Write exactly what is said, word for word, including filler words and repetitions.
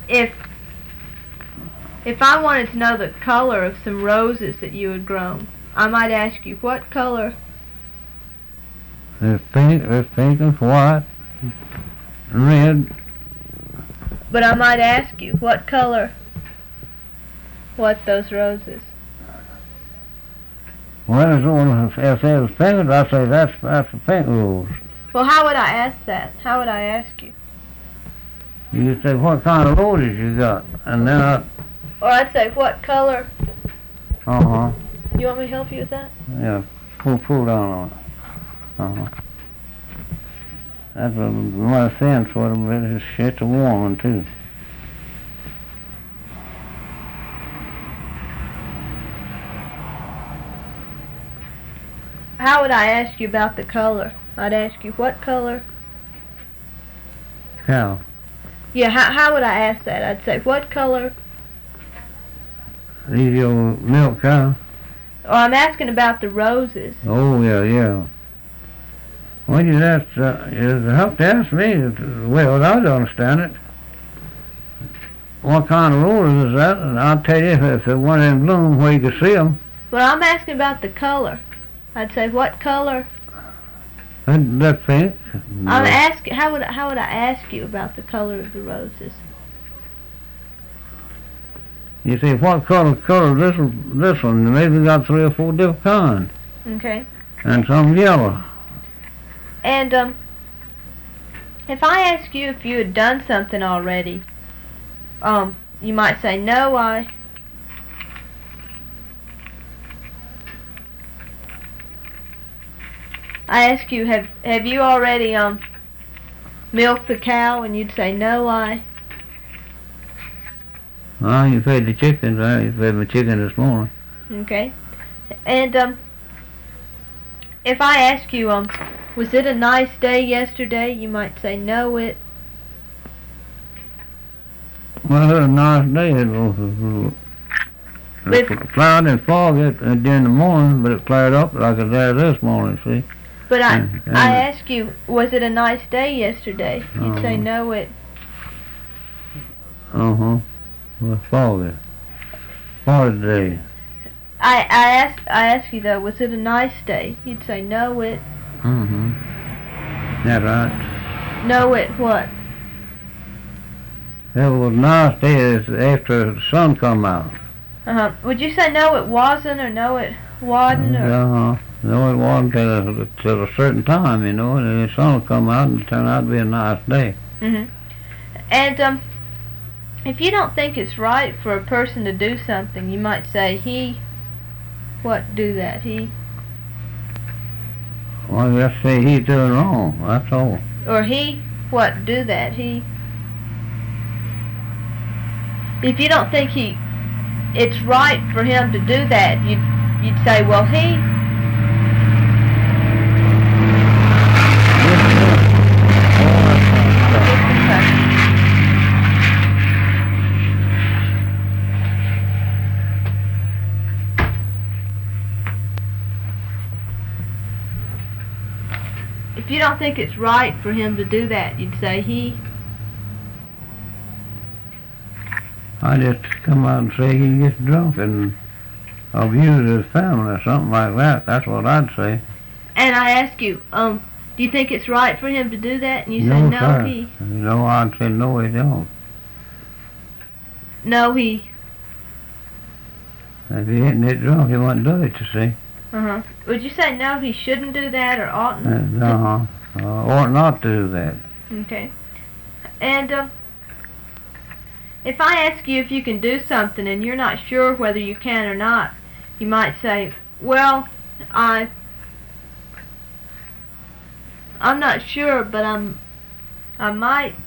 if if I wanted to know the color of some roses that you had grown, I might ask you, what color? There's pink, there's pink and white, and red. But I might ask you, what color? What those roses? Well, it's one, if it was pink, I'd say that's, that's a pink rose. Well, how would I ask that? How would I ask you? You say, what kind of roses you got? And then I... Or I'd say, what color? Uh-huh. You want me to help you with that? Yeah, pull, pull down on it. Uh-huh. That's a more thin sort of, but it's, it's a warm one, too. How would I ask you about the color? I'd ask you, what color? Cow. Yeah, how, how would I ask that? I'd say, what color? These your milk cow? Or I'm asking about the roses. Oh, yeah, yeah. Well, you have to, you have to ask me, well, I don't understand it. What kind of roses is that? And I'll tell you if, if it went in bloom where you could see them. Well, I'm asking about the color. I'd say, what color? That, that's pink. I'm asking, how would, how would I ask you about the color of the roses? You say, what color, color this one, this one? Maybe got three or four different kinds. Okay. And some yellow. And, um, if I ask you if you had done something already, um, you might say, no, I... I ask you, have have you already, um, milked the cow? And you'd say, no, I... Oh, you fed the chickens, right? You fed my chicken this morning. Okay. And, um, if I ask you, um, was it a nice day yesterday? You might say, no, it... Well, it was a nice day. It was, it was cloudy and foggy during the morning, but it cleared up like it did this morning, see? But I, And- and I it- ask you, was it a nice day yesterday? You'd say, Uh-huh. no, it... Uh-huh. It was foggy. Foggy day. I, I asked I asked you though, was it a nice day? You'd say, no, it... Mm-hmm. That's right. No, it what? It was a nice day after the sun come out. Uh-huh. Would you say, no, it wasn't, or no, it wasn't, or... Uh-huh. No, it wasn't till a, till a certain time, you know, and the sun will come out and it turned out to be a nice day. Mm-hmm. And, um, if you don't think it's right for a person to do something, you might say, he... What, do that? He... Well, just say he's doing wrong, that's all. Or he... What, do that? He... If you don't think he... It's right for him to do that, you'd, you'd say, well, he... If you don't think it's right for him to do that, you'd say he... I just come out and say he gets drunk and abuses his family or something like that. That's what I'd say. And I ask you, um, do you think it's right for him to do that? And you no, say, no, sir. he... No, I'd say no, he don't. No, he... If he didn't get drunk, he wouldn't do it, you see. Uh-huh. Would you say, no, he shouldn't do that, or oughtn't? Uh, uh-huh. Uh, or not to do that. Okay. And, um, if I ask you if you can do something and you're not sure whether you can or not, you might say, well, I... I'm not sure, but I'm... I might